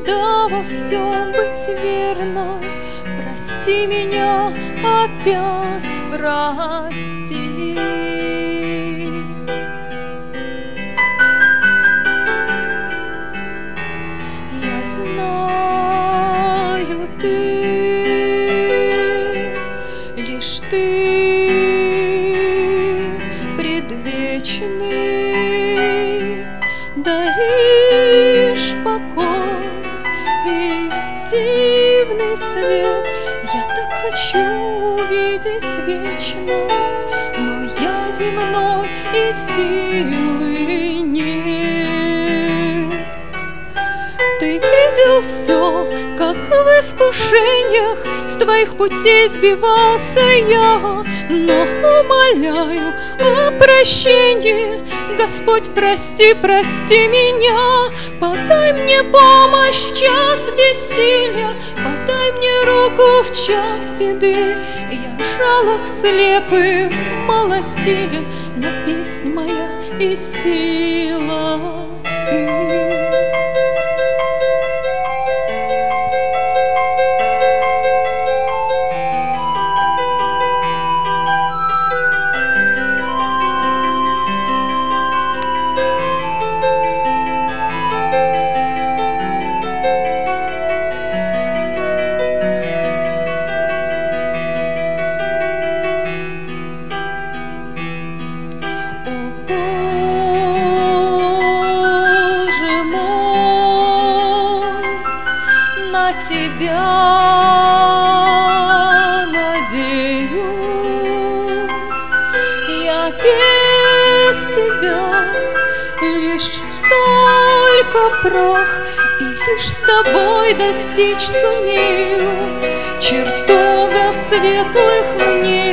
всегда во всем быть верной. Прости меня, опять прости. Я знаю, ты, лишь ты предвечный, даришь покой и дивный свет. Я так хочу увидеть вечность, но я земной и силы нет. Ты видел все, как в искушениях с твоих путей сбивался я, но умоляю о прощении. Господь, прости, прости меня, подай мне помощь в час бессилия, подай мне руку в час беды. Я жалок, слепый, малосилен, но песнь моя и сила ты. Тебя надеюсь, я без тебя лишь только прах, и лишь с тобой достичь сумею чертогов светлых в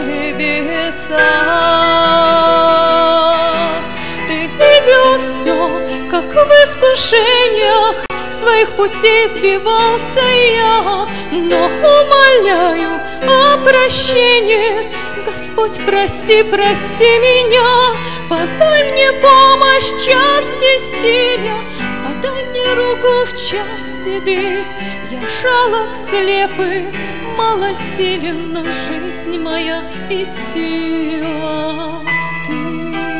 небесах. Ты видел все, как в искушениях с твоих путей сбивался я, но умоляю о прощении. Господь, прости, прости меня, подай мне помощь в час бессилия, подай мне руку в час беды. Я жалок, слепый, малосилен, но жизнь моя и сила ты.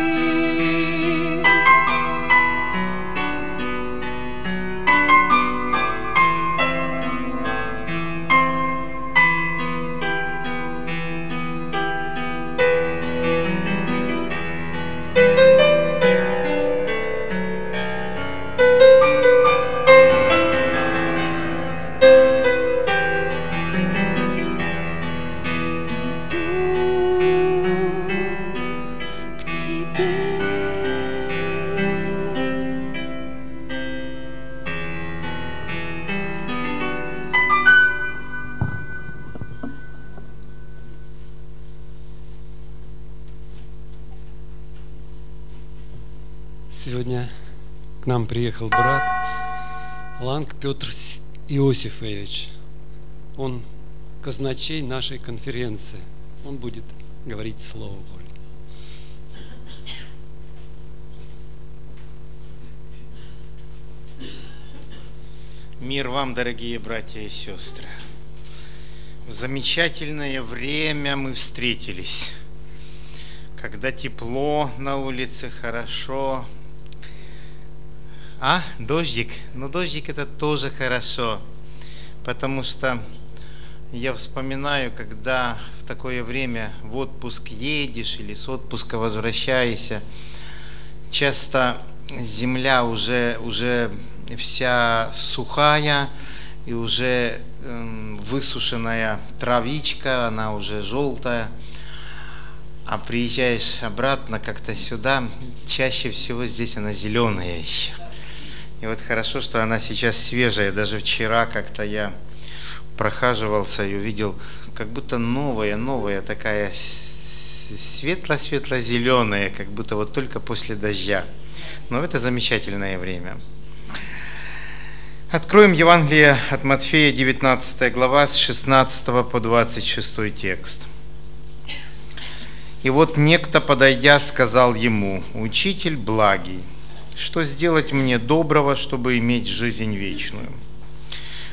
Сегодня к нам приехал брат Ланг Петр Иосифович. Он казначей нашей конференции. Он будет говорить Слово Божье. Мир вам, дорогие братья и сестры. В замечательное время мы встретились. Когда тепло на улице, хорошо. Дождик? Ну, дождик это тоже хорошо, потому что я вспоминаю, когда в такое время в отпуск едешь или с отпуска возвращаешься, часто земля уже вся сухая и уже высушенная травичка, она уже желтая. А приезжаешь обратно как-то сюда, чаще всего здесь она зеленая еще. И вот хорошо, что она сейчас свежая. Даже вчера как-то я прохаживался и увидел, как будто новая такая светло-светло-зеленая, как будто вот только после дождя. Но это замечательное время. Откроем Евангелие от Матфея, 19 глава, с 16 по 26 текст. «И вот некто, подойдя, сказал ему: Учитель благий, что сделать мне доброго, чтобы иметь жизнь вечную?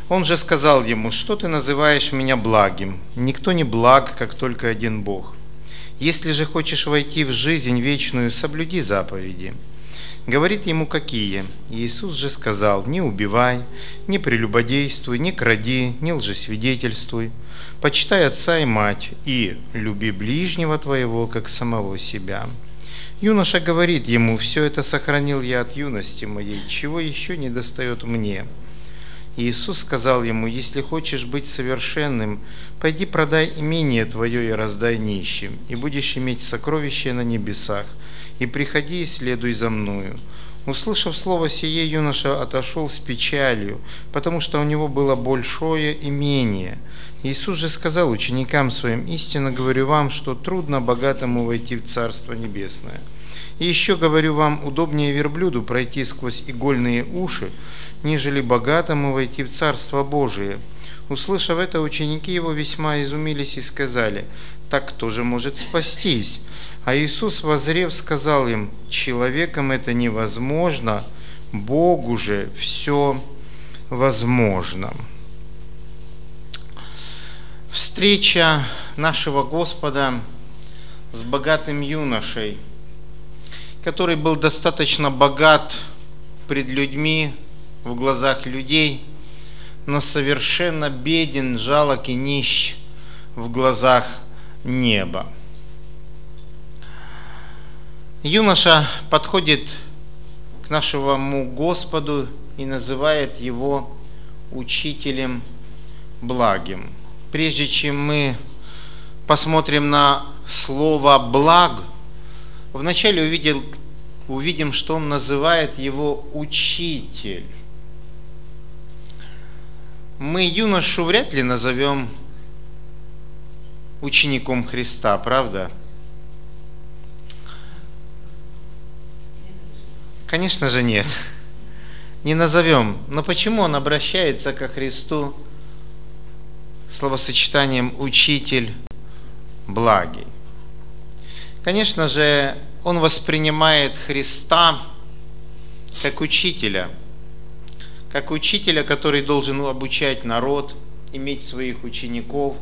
Он же сказал ему: что ты называешь меня благим? Никто не благ, как только один Бог. Если же хочешь войти в жизнь вечную, соблюди заповеди. Говорит ему: какие? Иисус же сказал: не убивай, не прелюбодействуй, не кради, не лжесвидетельствуй, почитай отца и мать, и люби ближнего твоего, как самого себя. Юноша говорит ему: все это сохранил я от юности моей, чего еще не достает мне? Иисус сказал ему: если хочешь быть совершенным, пойди продай имение твое и раздай нищим, и будешь иметь сокровища на небесах, и приходи и следуй за мною. Услышав слово сие, юноша отошел с печалью, потому что у него было большое имение. Иисус же сказал ученикам своим: истинно говорю вам, что трудно богатому войти в Царство Небесное. И еще говорю вам, удобнее верблюду пройти сквозь игольные уши, нежели богатому войти в Царство Божие. Услышав это, ученики его весьма изумились и сказали: так кто же может спастись? А Иисус, воззрев, сказал им: человеком это невозможно, Богу же все возможно. Встреча нашего Господа с богатым юношей, который был достаточно богат пред людьми, в глазах людей, но совершенно беден, жалок и нищ в глазах неба. Юноша подходит к нашему Господу и называет его учителем благим. Прежде чем мы посмотрим на слово «благ», вначале увидим, что он называет его учитель. Мы юношу вряд ли назовем учеником Христа, правда? Конечно же нет, не назовем. Но почему он обращается ко Христу словосочетанием «учитель благий»? Конечно же, он воспринимает Христа как учителя, который должен обучать народ, иметь своих учеников,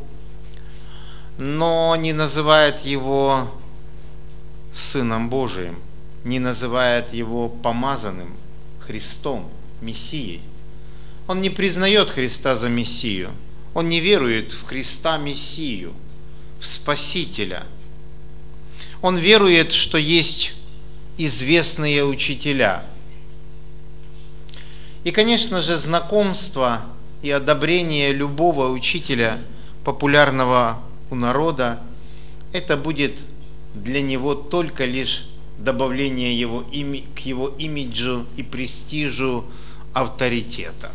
но не называет его Сыном Божиим, не называет его помазанным Христом, Мессией. Он не признает Христа за Мессию, он не верует в Христа Мессию, в Спасителя. Он верует, что есть известные учителя. И, конечно же, знакомство и одобрение любого учителя, популярного у народа, это будет для него только лишь добавление к его имиджу и престижу авторитета.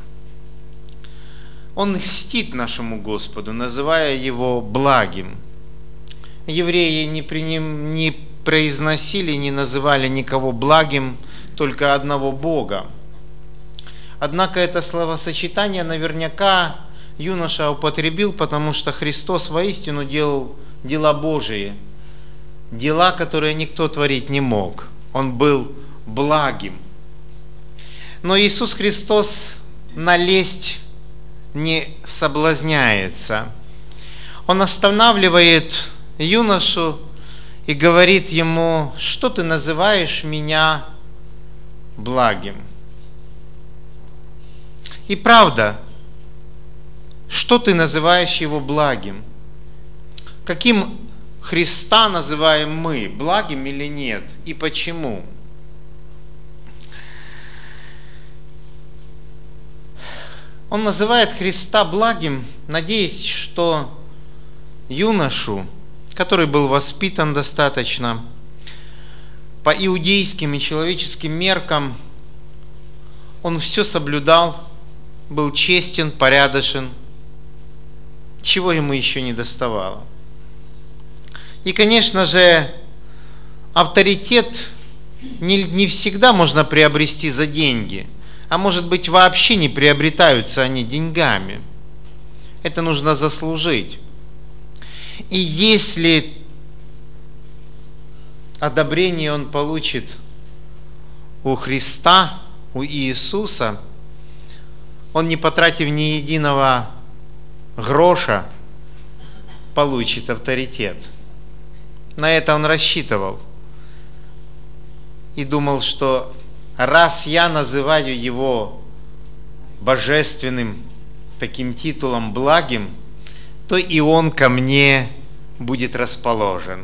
Он льстит нашему Господу, называя его благим. Евреи не произносили, не называли никого благим, только одного Бога. Однако это словосочетание наверняка юноша употребил, потому что Христос воистину делал дела Божии, дела, которые никто творить не мог. Он был благим. Но Иисус Христос на лесть не соблазняется. Он останавливает юношу и говорит ему: что ты называешь меня благим? И правда, что ты называешь его благим? Каким Христа называем мы, благим или нет? И почему? Он называет Христа благим, надеясь, что юношу, который был воспитан достаточно по иудейским и человеческим меркам, он все соблюдал, был честен, порядочен, чего ему еще не доставало. И, конечно же, авторитет не всегда можно приобрести за деньги, а может быть вообще не приобретаются они деньгами. Это нужно заслужить. И если одобрение он получит у Христа, у Иисуса, он, не потратив ни единого гроша, получит авторитет. На это он рассчитывал. И думал, что раз я называю его божественным таким титулом благим, то и он ко мне будет расположен.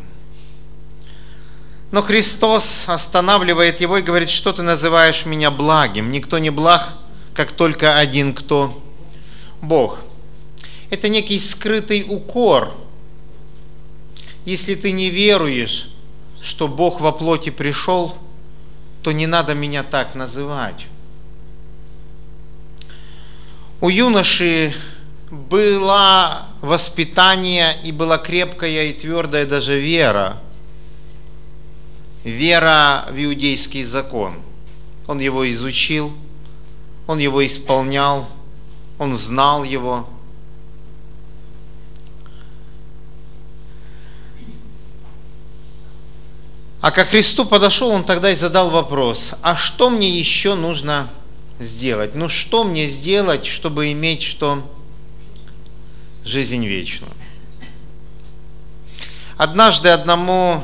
Но Христос останавливает его и говорит: что ты называешь меня благим? Никто не благ, как только один кто? Бог. Это некий скрытый укор. Если ты не веруешь, что Бог во плоти пришел, то не надо меня так называть. У юноши было воспитание и была крепкая и твердая даже вера. Вера в иудейский закон. Он его изучил, он его исполнял, он знал его. А ко Христу подошел, он тогда и задал вопрос: а что мне еще нужно сделать? Ну что мне сделать, чтобы иметь что? Жизнь вечную. Однажды одному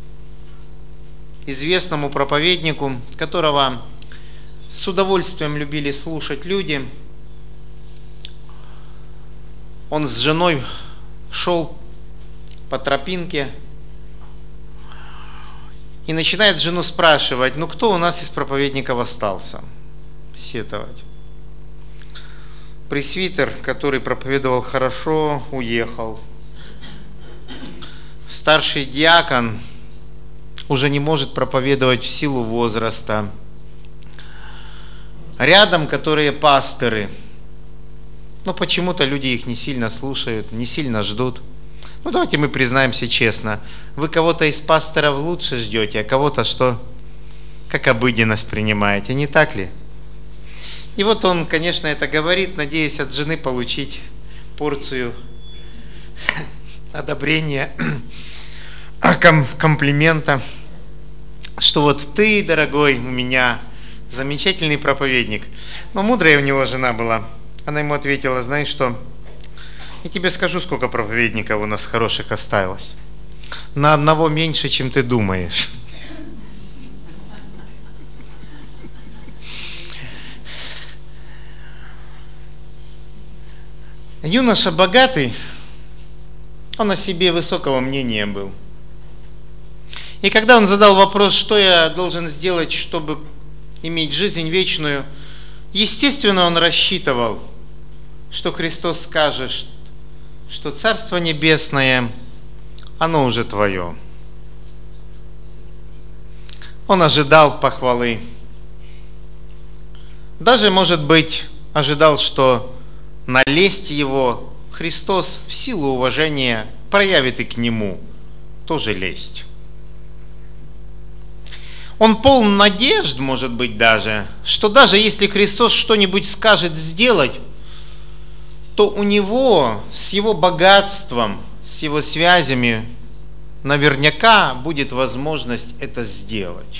известному проповеднику, которого с удовольствием любили слушать люди, он с женой шел по тропинке и начинает жену спрашивать: ну кто у нас из проповедников остался? Сетовать. Пресвитер, который проповедовал хорошо, уехал. Старший диакон уже не может проповедовать в силу возраста. Рядом, которые пасторы, но почему-то люди их не сильно слушают, не сильно ждут. Ну давайте мы признаемся честно, вы кого-то из пасторов лучше ждете, а кого-то что? Как обыденность принимаете, не так ли? И вот он, конечно, это говорит, надеясь от жены получить порцию одобрения, комплимента, что вот ты, дорогой, у меня замечательный проповедник. Но мудрая у него жена была. Она ему ответила: знаешь что, я тебе скажу, сколько проповедников у нас хороших осталось. На одного меньше, чем ты думаешь. Юноша богатый, он о себе высокого мнения был. И когда он задал вопрос, что я должен сделать, чтобы иметь жизнь вечную, естественно, он рассчитывал, что Христос скажет, что Царство Небесное, оно уже твое. Он ожидал похвалы. Даже, может быть, ожидал, что на лесть его Христос в силу уважения проявит и к нему тоже лесть. Он полон надежд, может быть, даже, что даже если Христос что-нибудь скажет сделать, то у него с его богатством, с его связями наверняка будет возможность это сделать.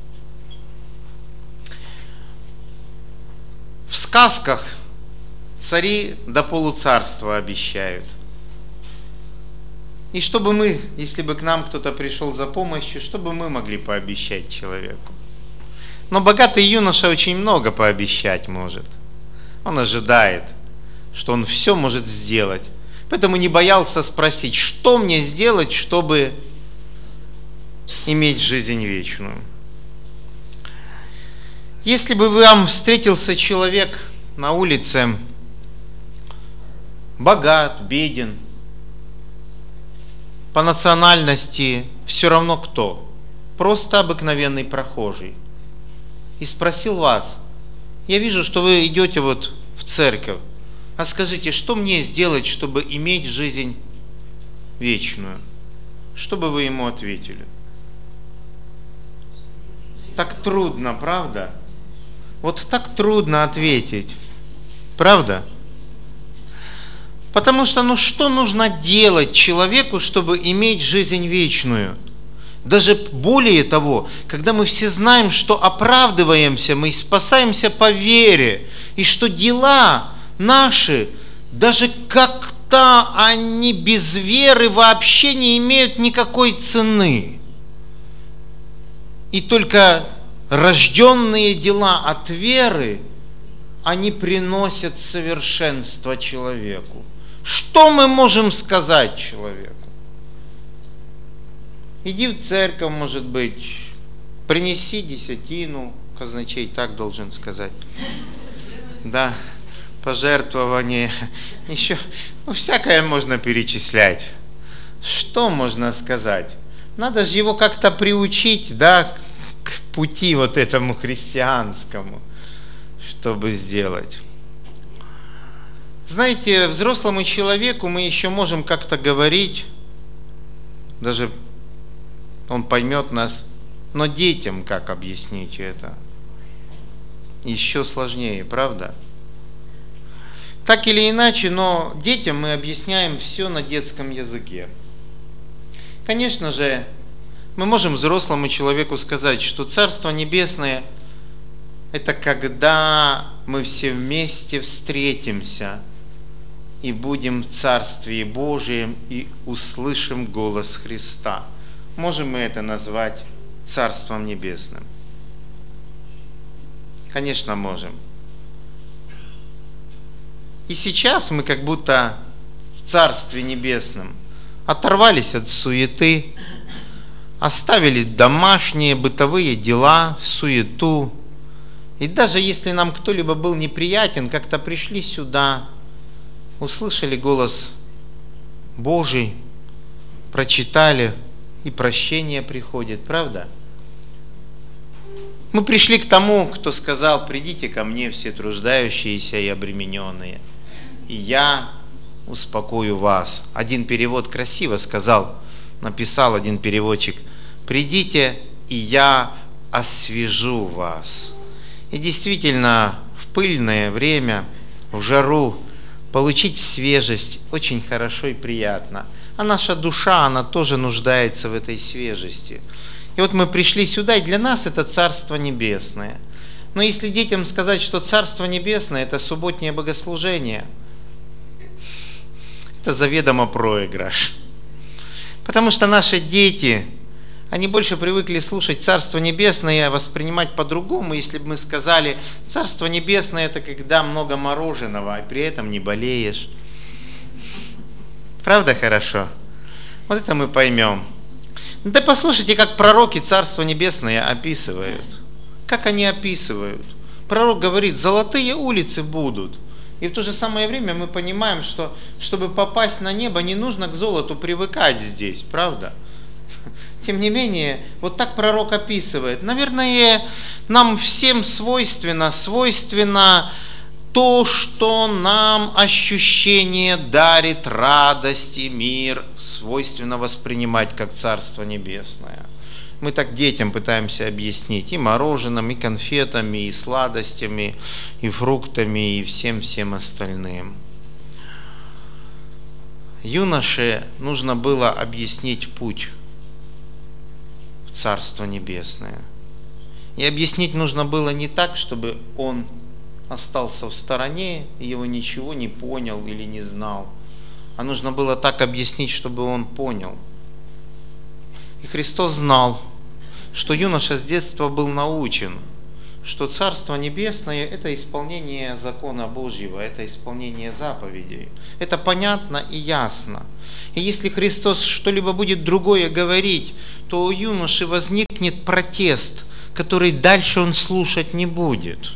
В сказках цари до полуцарства обещают. И чтобы мы, если бы к нам кто-то пришел за помощью, чтобы мы могли пообещать человеку. Но богатый юноша очень много пообещать может. Он ожидает, что он все может сделать. Поэтому не боялся спросить, что мне сделать, чтобы иметь жизнь вечную. Если бы вам встретился человек на улице, богат, беден, по национальности все равно кто, просто обыкновенный прохожий, и спросил вас: я вижу, что вы идете вот в церковь, а скажите, что мне сделать, чтобы иметь жизнь вечную? Что бы вы ему ответили? Так трудно, правда? Вот так трудно ответить, правда? Потому что, что нужно делать человеку, чтобы иметь жизнь вечную? Даже более того, когда мы все знаем, что оправдываемся, мы спасаемся по вере, и что дела наши, даже как-то они без веры вообще не имеют никакой цены. И только рожденные дела от веры, они приносят совершенство человеку. Что мы можем сказать человеку? Иди в церковь, может быть, принеси десятину, казначей так должен сказать. Да, пожертвование, еще, всякое можно перечислять. Что можно сказать? Надо же его как-то приучить, да, к пути вот этому христианскому, чтобы сделать. Знаете, взрослому человеку мы еще можем как-то говорить, даже он поймет нас, но детям как объяснить это? Еще сложнее, правда? Так или иначе, но детям мы объясняем все на детском языке. Конечно же, мы можем взрослому человеку сказать, что Царство Небесное – это когда мы все вместе встретимся и будем в Царстве Божьем и услышим голос Христа. Можем мы это назвать Царством Небесным? Конечно, можем. И сейчас мы как будто в Царстве Небесном оторвались от суеты, оставили домашние бытовые дела, суету. И даже если нам кто-либо был неприятен, как-то пришли сюда, услышали голос Божий, прочитали, и прощение приходит, правда? Мы пришли к тому, кто сказал: придите ко мне все труждающиеся и обремененные, и я успокою вас. Один перевод красиво сказал, написал один переводчик: придите, и я освежу вас. И действительно, в пыльное время, в жару, получить свежесть очень хорошо и приятно. А наша душа, она тоже нуждается в этой свежести. И вот мы пришли сюда, и для нас это Царство Небесное. Но если детям сказать, что Царство Небесное – это субботнее богослужение, это заведомо проигрыш. Потому что наши дети, они больше привыкли слушать Царство Небесное, воспринимать по-другому. Если бы мы сказали, Царство Небесное – это когда много мороженого, и при этом не болеешь. Правда хорошо? Вот это мы поймем. Да послушайте, как пророки Царство Небесное описывают. Как они описывают? Пророк говорит: золотые улицы будут. И в то же самое время мы понимаем, что чтобы попасть на небо, не нужно к золоту привыкать здесь, правда? Тем не менее, вот так пророк описывает. Наверное, нам всем свойственно то, что нам ощущение дарит радость и мир, свойственно воспринимать как Царство Небесное. Мы так детям пытаемся объяснить и мороженым, и конфетами, и сладостями, и фруктами, и всем остальным. Юноше нужно было объяснить путь в Царство Небесное. И объяснить нужно было не так, чтобы он остался в стороне, и его ничего не понял или не знал, а нужно было так объяснить, чтобы он понял. И Христос знал, что юноша с детства был научен, что Царство Небесное – это исполнение закона Божьего, это исполнение заповедей. Это понятно и ясно. И если Христос что-либо будет другое говорить, то у юноши возникнет протест, который дальше он слушать не будет.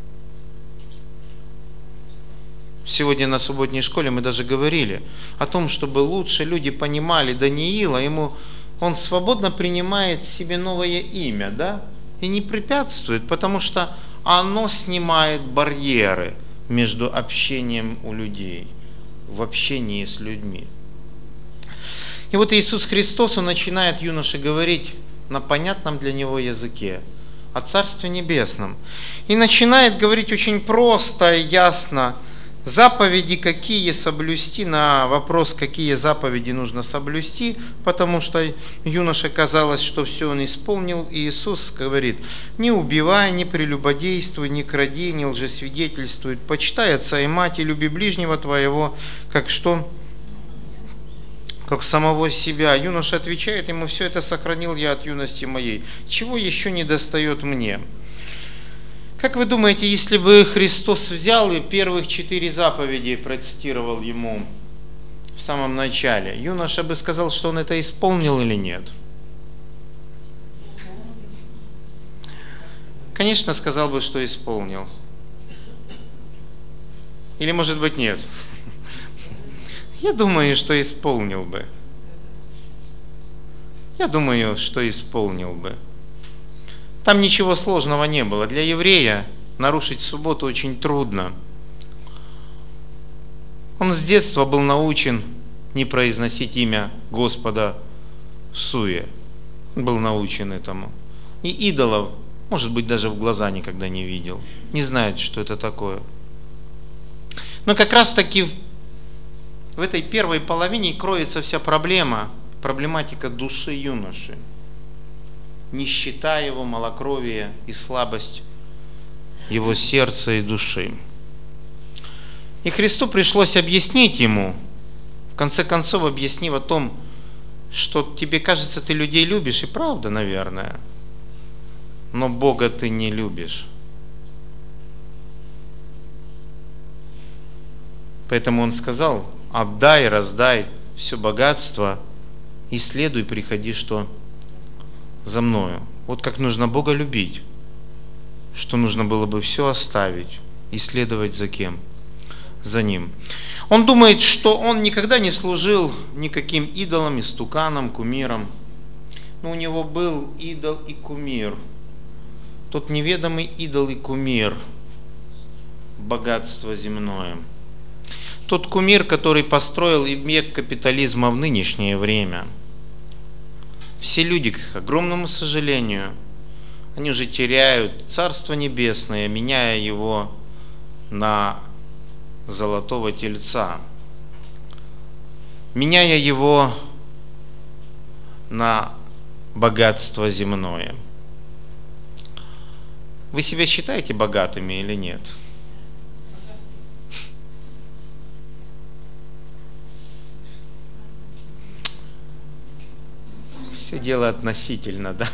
Сегодня на субботней школе мы даже говорили о том, чтобы лучше люди понимали Даниила, он свободно принимает себе новое имя, да, и не препятствует, потому что оно снимает барьеры между общением у людей, в общении с людьми. И вот Иисус Христос, Он начинает юноше говорить на понятном для него языке о Царстве Небесном. И начинает говорить очень просто и ясно. Заповеди какие соблюсти, на вопрос, какие заповеди нужно соблюсти, потому что юноше казалось, что все он исполнил, и Иисус говорит: не убивай, не прелюбодействуй, не кради, не лжесвидетельствуй, почитай отца и мать, и люби ближнего твоего, как что? Как самого себя. Юноша отвечает ему: все это сохранил я от юности моей, чего еще не достает мне? Как вы думаете, если бы Христос взял и первых 4 заповеди процитировал ему в самом начале, юноша бы сказал, что он это исполнил или нет? Конечно, сказал бы, что исполнил. Или, может быть, нет? Я думаю, что исполнил бы. Я думаю, что исполнил бы. Там ничего сложного не было. Для еврея нарушить субботу очень трудно. Он с детства был научен не произносить имя Господа всуе. Он был научен этому. И идолов, может быть, даже в глаза никогда не видел. Не знает, что это такое. Но как раз таки в этой первой половине кроется вся проблематика души юноши. Нищета его, малокровие и слабость его сердца и души. И Христу пришлось объяснить ему, в конце концов объяснив о том, что тебе кажется, ты людей любишь, и правда, наверное, но Бога ты не любишь. Поэтому он сказал: отдай, раздай все богатство и следуй, приходи, что за мною. Вот как нужно Бога любить, что нужно было бы все оставить и следовать за кем? За Ним. Он думает, что он никогда не служил никаким идолам, истуканам, кумирам. Но у него был идол и кумир. Тот неведомый идол и кумир, богатство земное. Тот кумир, который построил век капитализма в нынешнее время. Все люди, к огромному сожалению, они уже теряют Царство Небесное, меняя его на золотого тельца, меняя его на богатство земное. Вы себя считаете богатыми или нет? Все дело относительно, да?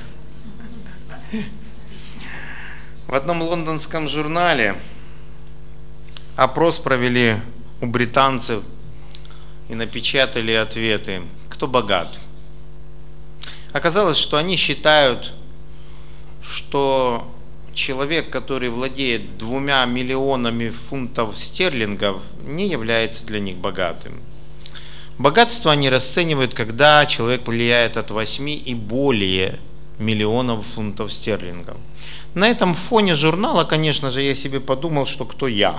В одном лондонском журнале опрос провели у британцев и напечатали ответы: кто богат. Оказалось, что они считают, что человек, который владеет 2 миллионами фунтов стерлингов, не является для них богатым. Богатство они расценивают, когда человек влияет от 8 и более миллионов фунтов стерлингов. На этом фоне журнала, конечно же, я себе подумал, что кто я.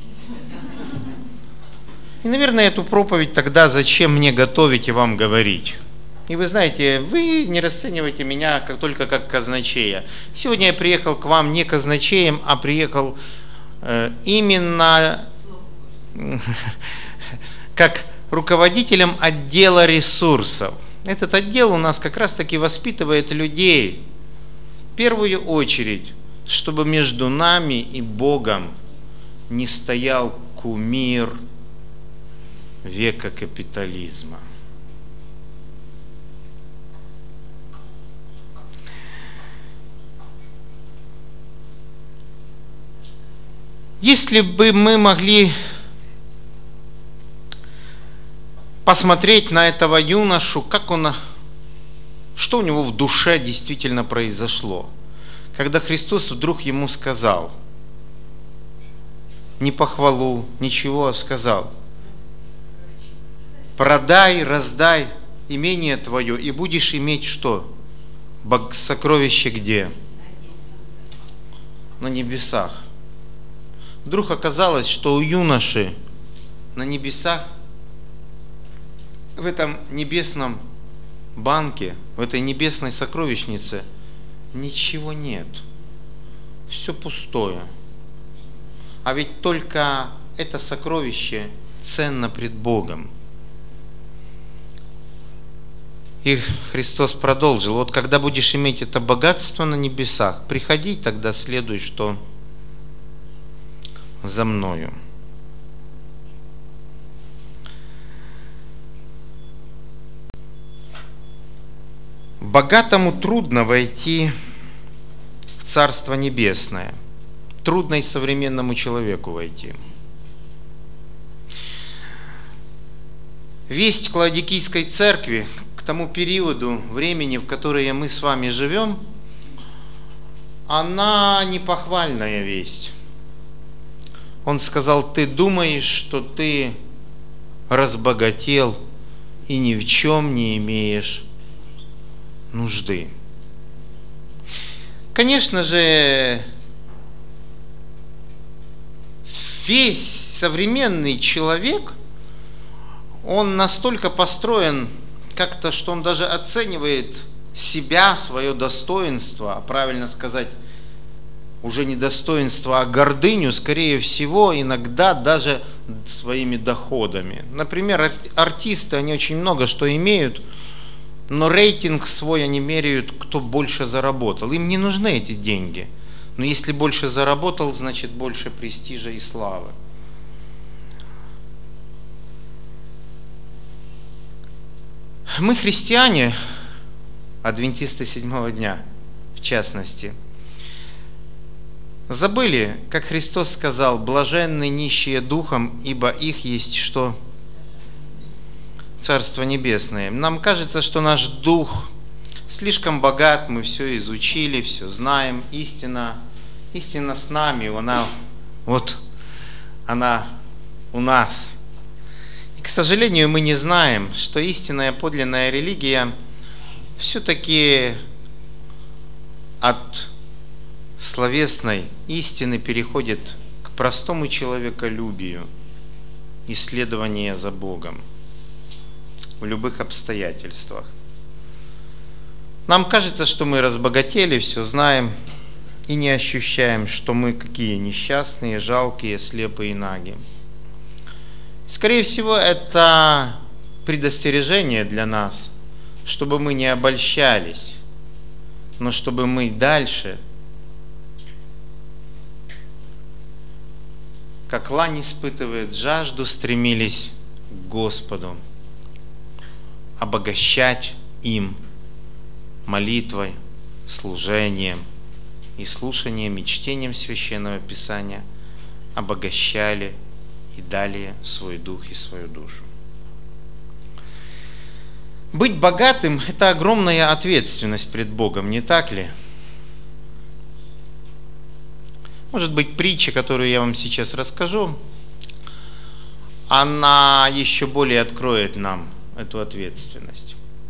И, наверное, эту проповедь тогда зачем мне готовить и вам говорить? И вы знаете, вы не расцениваете меня только как казначея. Сегодня я приехал к вам не казначеем, а приехал именно как руководителем отдела ресурсов. Этот отдел у нас как раз таки воспитывает людей, в первую очередь, чтобы между нами и Богом не стоял кумир века капитализма. Если бы мы могли посмотреть на этого юношу, что у него в душе действительно произошло, когда Христос вдруг ему сказал, не похвалу, ничего, а сказал: продай, раздай имение твое, и будешь иметь что? Сокровище где? На небесах. Вдруг оказалось, что у юноши на небесах, в этом небесном банке, в этой небесной сокровищнице ничего нет. Все пустое. А ведь только это сокровище ценно пред Богом. И Христос продолжил: вот когда будешь иметь это богатство на небесах, приходи, тогда следуй, что за мною. Богатому трудно войти в Царство Небесное. Трудно и современному человеку войти. Весть к Лаодикийской церкви, к тому периоду времени, в которое мы с вами живем, она не похвальная весть. Он сказал: ты думаешь, что ты разбогател и ни в чем не имеешь нужды. Конечно же, весь современный человек, он настолько построен как-то, что он даже оценивает себя, свое достоинство, а правильно сказать, уже не достоинство, а гордыню, скорее всего, иногда даже своими доходами. Например, артисты, они очень много что имеют, но рейтинг свой они меряют, кто больше заработал. Им не нужны эти деньги. Но если больше заработал, значит больше престижа и славы. Мы, христиане, адвентисты седьмого дня, в частности, забыли, как Христос сказал: блаженны нищие духом, ибо их есть что? Царство Небесное. Нам кажется, что наш дух слишком богат, мы все изучили, все знаем. Истина с нами, она у нас. И, к сожалению, мы не знаем, что истинная подлинная религия все-таки от словесной истины переходит к простому человеколюбию, исследование за Богом в любых обстоятельствах. Нам кажется, что мы разбогатели, все знаем, и не ощущаем, что мы какие несчастные, жалкие, слепые и наги. Скорее всего, это предостережение для нас, чтобы мы не обольщались, но чтобы мы дальше, как лань испытывает жажду, стремились к Господу, обогащать им молитвой, служением и слушанием и чтением Священного Писания, обогащали и далее свой дух и свою душу. Быть богатым – это огромная ответственность пред Богом, не так ли? Может быть, притча, которую я вам сейчас расскажу, она еще более откроет нам эту ответственность.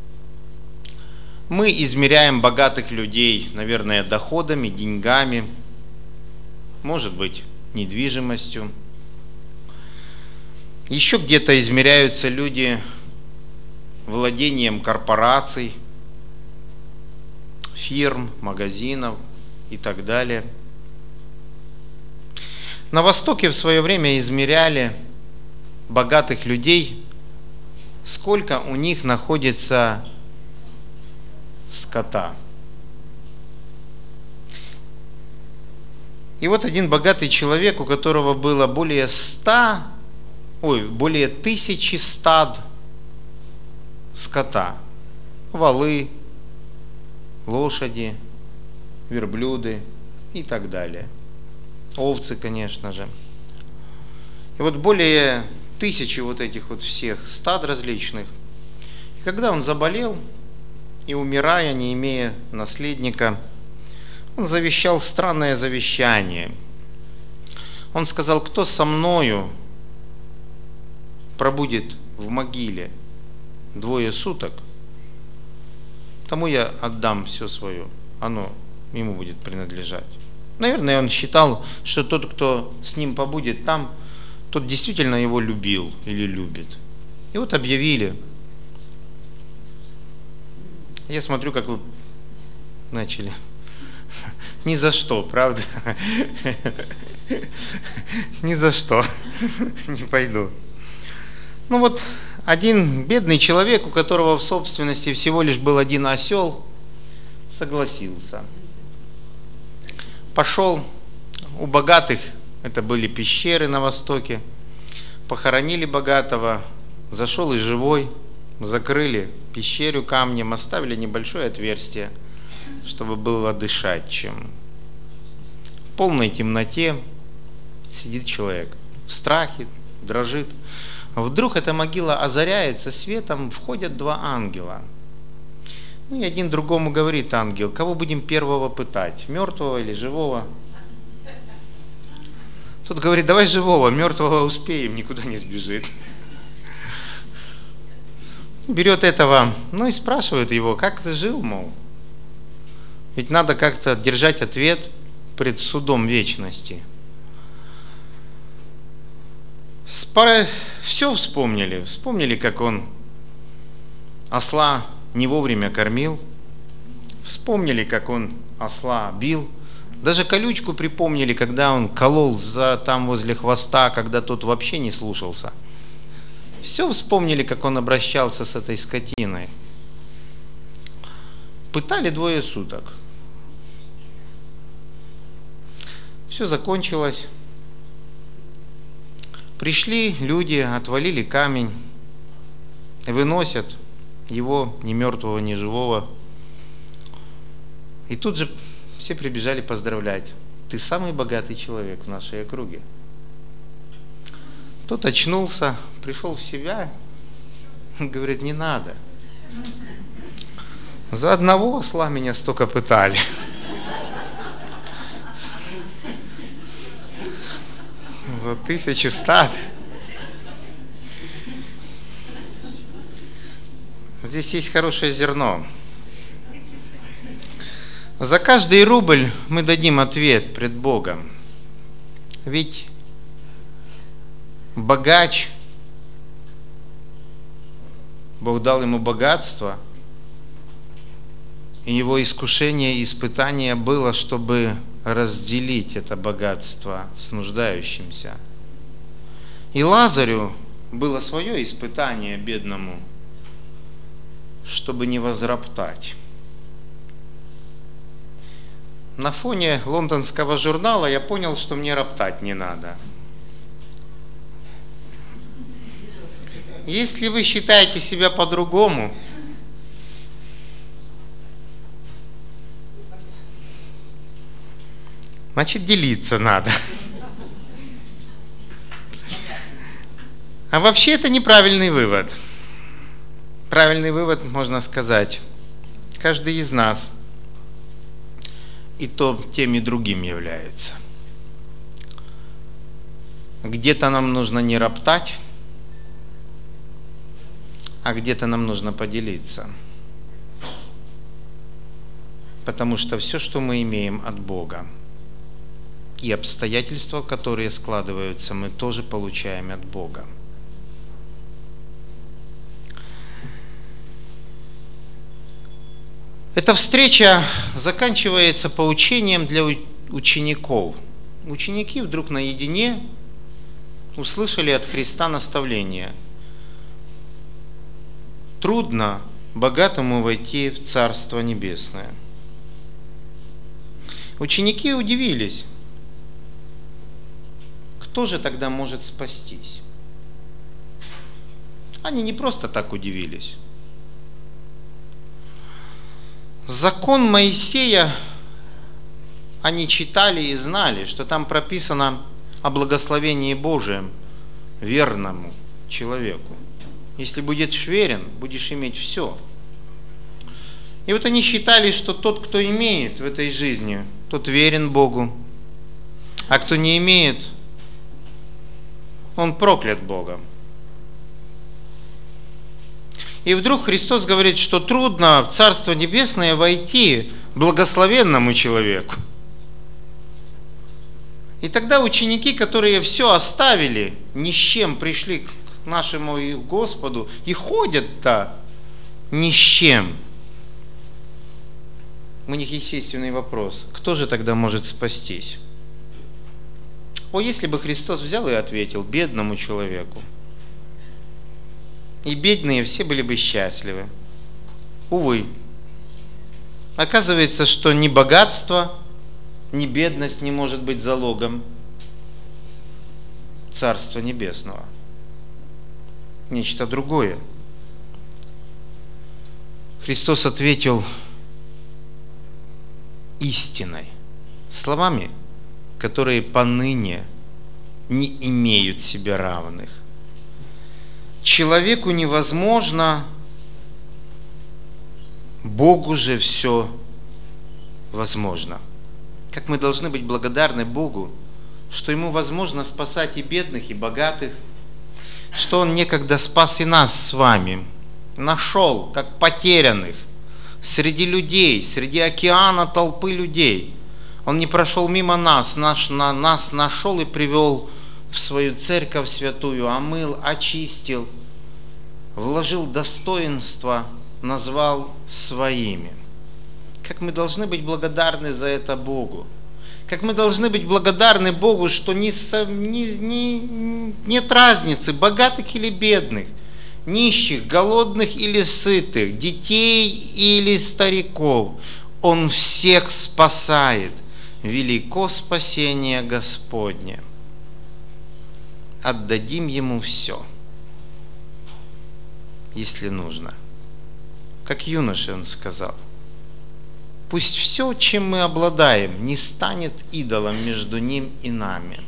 Мы измеряем богатых людей, наверное, доходами, деньгами, может быть, недвижимостью. Еще где-то измеряются люди владением корпораций, фирм, магазинов и так далее. На Востоке в свое время измеряли богатых людей, сколько у них находится скота. И вот один богатый человек, у которого было более 1000 стад скота. Волы, лошади, верблюды и так далее. Овцы, конечно же. И вот более 1000 вот этих вот всех стад различных. И когда он заболел и, умирая, не имея наследника, он завещал странное завещание. Он сказал: кто со мною пробудет в могиле 2 суток, тому я отдам все свое, оно ему будет принадлежать. Наверное, он считал, что тот, кто с ним побудет там, тот действительно его любил или любит. И вот объявили. Я смотрю, как вы начали Ни за что, правда? Ни за что. Не пойду. Ну вот один бедный человек, у которого в собственности всего лишь был один осел, согласился. Пошел у богатых, это были пещеры на востоке, похоронили богатого, зашел и живой, закрыли пещеру камнем, оставили небольшое отверстие, чтобы было дышать, чем в полной темноте сидит человек, в страхе, дрожит. Вдруг эта могила озаряется светом, входят два ангела. Ну и один другому говорит ангел: кого будем первого пытать, мертвого или живого? Тот говорит: давай живого, мертвого успеем, никуда не сбежит. Берет этого, ну и спрашивает его: как ты жил, мол? Ведь надо как-то держать ответ пред судом вечности. Все вспомнили, как он осла не вовремя кормил, вспомнили, как он осла бил, даже колючку припомнили, когда он колол там возле хвоста, когда тот вообще не слушался. Все вспомнили, как он обращался с этой скотиной. Пытали 2 суток. Все закончилось. Пришли люди, отвалили камень, выносят его, ни мертвого, ни живого. И тут же все прибежали поздравлять: ты самый богатый человек в нашей округе. Тот очнулся, пришел в себя, говорит: не надо. За одного осла меня столько пытали. За 1000 стад. Здесь есть хорошее зерно. За каждый рубль мы дадим ответ пред Богом. Ведь богач, Бог дал ему богатство, и его искушение и испытание было, чтобы разделить это богатство с нуждающимся. И Лазарю было свое испытание бедному, чтобы не возроптать. На фоне лондонского журнала я понял, что мне роптать не надо. Если вы считаете себя по-другому, значит, делиться надо. А вообще это неправильный вывод. Правильный вывод, можно сказать, каждый из нас и то тем и другим является. Где-то нам нужно не роптать, а где-то нам нужно поделиться. Потому что все, что мы имеем от Бога, и обстоятельства, которые складываются, мы тоже получаем от Бога. Эта встреча заканчивается поучением для учеников. Ученики вдруг наедине услышали от Христа наставление: трудно богатому войти в Царство Небесное. Ученики удивились. Кто же тогда может спастись? Они не просто так удивились. Закон Моисея они читали и знали, что там прописано о благословении Божием верному человеку. Если будешь верен, будешь иметь все. И вот они считали, что тот, кто имеет в этой жизни, тот верен Богу, а кто не имеет, он проклят Богом. И вдруг Христос говорит, что трудно в Царство Небесное войти благословенному человеку. И тогда ученики, которые все оставили, ни с чем пришли к нашему Господу и ходят-то ни с чем. у них естественный вопрос. Кто же тогда может спастись? О, если бы Христос взял и ответил бедному человеку. И бедные все были бы счастливы. Увы. Оказывается, что ни богатство, ни бедность не может быть залогом Царства Небесного. Нечто другое. Христос ответил истиной, словами, которые поныне не имеют себе равных. Человеку невозможно, Богу же все возможно. Как мы должны быть благодарны Богу, что Ему возможно спасать и бедных, и богатых, что Он некогда спас и нас с вами, нашел, как потерянных, среди людей, среди океана толпы людей. Он не прошел мимо нас, нас нашел и привел в свою церковь святую, омыл, очистил, вложил достоинство, назвал своими. Как мы должны быть благодарны за это Богу. Как мы должны быть благодарны Богу, что нет разницы, богатых или бедных, нищих, голодных или сытых, детей или стариков. Он всех спасает. Велико спасение Господне. Отдадим Ему все, если нужно. Как юноше он сказал: пусть все, чем мы обладаем, не станет идолом между Ним и нами,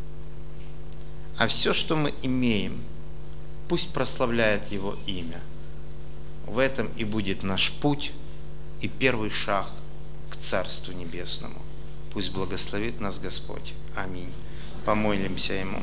а все, что мы имеем, пусть прославляет Его имя. В этом и будет наш путь и первый шаг к Царству Небесному. Пусть благословит нас Господь. Аминь. Помолимся Ему.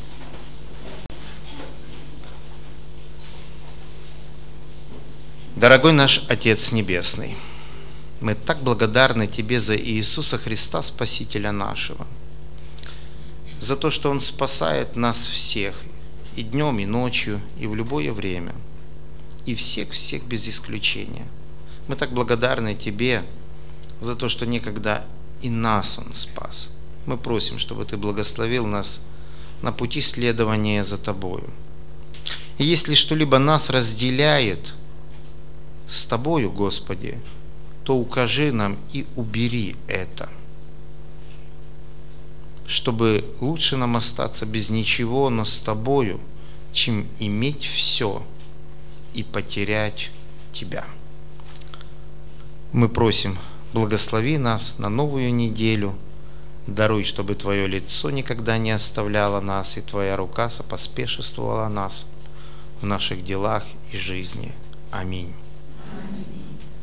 Дорогой наш Отец Небесный, мы так благодарны Тебе за Иисуса Христа, Спасителя нашего, за то, что Он спасает нас всех, и днем, и ночью, и в любое время, и всех без исключения. Мы так благодарны Тебе за то, что некогда и нас Он спас. Мы просим, чтобы Ты благословил нас на пути следования за Тобою. И если что-либо нас разделяет с Тобою, Господи, то укажи нам и убери это, чтобы лучше нам остаться без ничего, но с Тобою, чем иметь все и потерять Тебя. Мы просим, благослови нас на новую неделю, даруй, чтобы Твое лицо никогда не оставляло нас, и Твоя рука сопоспешествовала нас в наших делах и жизни. Аминь. Аминь.